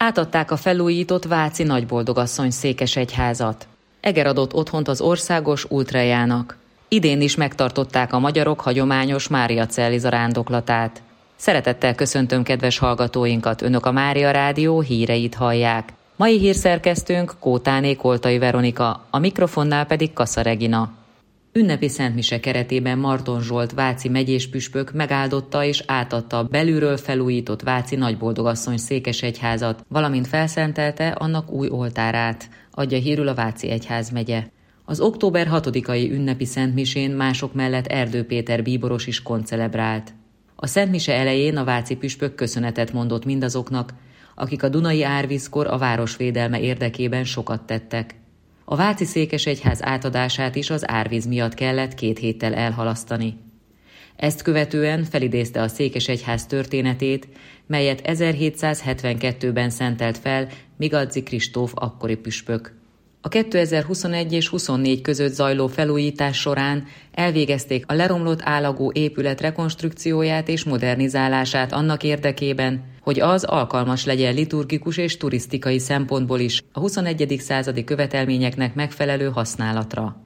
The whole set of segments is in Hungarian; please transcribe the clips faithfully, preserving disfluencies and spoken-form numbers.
Átadták a felújított váci Nagyboldogasszony székesegyházat. Eger adott otthont az országos ultrajának. Idén is megtartották a magyarok hagyományos Máriacelli zarándoklatát. Szeretettel köszöntöm kedves hallgatóinkat, Önök a Mária Rádió híreit hallják. Mai hírszerkesztőnk Kótáné Koltai Veronika, a mikrofonnál pedig Kassa Regina. Ünnepi szentmise keretében Marton Zsolt váci megyés püspök megáldotta és átadta a belülről felújított váci Nagyboldogasszony székesegyházat, valamint felszentelte annak új oltárát, adja hírül a Váci Egyházmegye. Az október hatodikai ünnepi szentmisén mások mellett Erdő Péter bíboros is koncelebrált. A szentmise elején a váci püspök köszönetet mondott mindazoknak, akik a Dunai árvízkor a város védelme érdekében sokat tettek. A váci székesegyház átadását is az árvíz miatt kellett két héttel elhalasztani. Ezt követően felidézte a székesegyház történetét, melyet ezerhétszázhetvenkettőben szentelt fel Migadzi Kristóf akkori püspök. A kétezer-huszonegy és huszonnégy között zajló felújítás során elvégezték a leromlott állagú épület rekonstrukcióját és modernizálását annak érdekében, hogy az alkalmas legyen liturgikus és turisztikai szempontból is a huszonegyedik századi követelményeknek megfelelő használatra.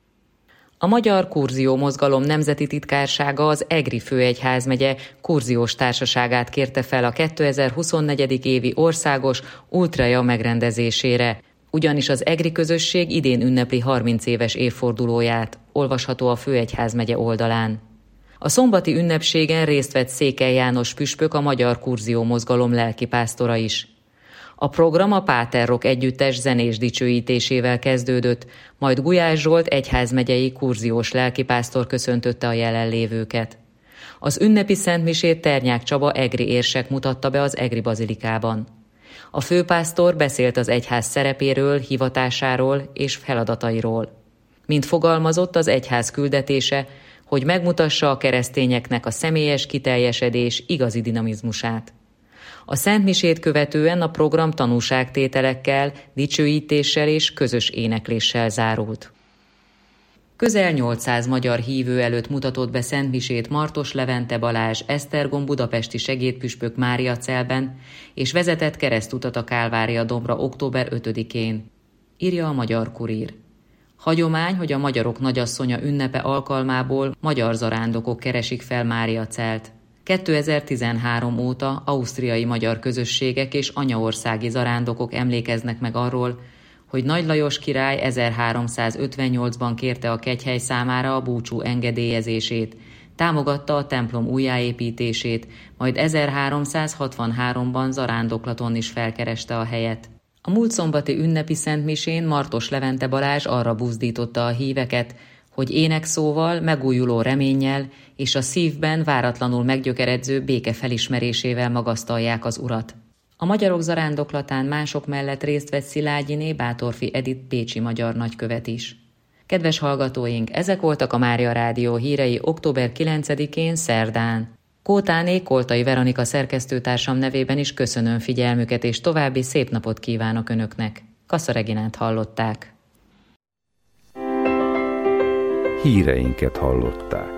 A Magyar Kurzió Mozgalom Nemzeti Titkársága az Egri Főegyházmegye kurziós társaságát kérte fel a kétezer-huszonnégy évi országos ultraja megrendezésére, ugyanis az egri közösség idén ünnepli harminc éves évfordulóját, olvasható a Főegyházmegye oldalán. A szombati ünnepségen részt vett Székely János püspök, a Magyar Kurzió Mozgalom lelkipásztora is. A program a Páter Rock együttes zenés dicsőítésével kezdődött, majd Gulyás Zsolt egyházmegyei kurziós lelkipásztor köszöntötte a jelenlévőket. Az ünnepi szentmisét Ternyák Csaba egri érsek mutatta be az egri bazilikában. A főpásztor beszélt az egyház szerepéről, hivatásáról és feladatairól. Mint fogalmazott, az egyház küldetése, hogy megmutassa a keresztényeknek a személyes kiteljesedés igazi dinamizmusát. A szentmisét követően a program tanúságtételekkel, dicsőítéssel és közös énekléssel zárult. Közel nyolcszáz magyar hívő előtt mutatott be szentmisét Martos Levente Balázs Esztergom budapesti segédpüspök Máriacelben, és vezetett keresztutat a Kálvária dombra október ötödikén, írja a Magyar Kurír. Hagyomány, hogy a magyarok nagyasszonya ünnepe alkalmából magyar zarándokok keresik fel Máriacelt. kétezer-tizenhárom óta ausztriai magyar közösségek és anyaországi zarándokok emlékeznek meg arról, hogy Nagy Lajos király ezerháromszázötvennyolcban kérte a kegyhely számára a búcsú engedélyezését, támogatta a templom újjáépítését, majd ezerháromszázhatvanháromban zarándoklaton is felkereste a helyet. A múlt szombati ünnepi szentmisén Martos Levente Balázs arra buzdította a híveket, hogy énekszóval, megújuló reménnyel és a szívben váratlanul meggyökeredző béke felismerésével magasztalják az Urat. A magyarok zarándoklatán mások mellett részt vett Szilágyiné Bátorfi Edith pécsi magyar nagykövet is. Kedves hallgatóink, ezek voltak a Mária Rádió hírei október kilencedikén szerdán. Kótáné Koltai Veronika szerkesztőtársam nevében is köszönöm figyelmüket, és további szép napot kívánok Önöknek. Kassa Reginát hallották. Híreinket hallották.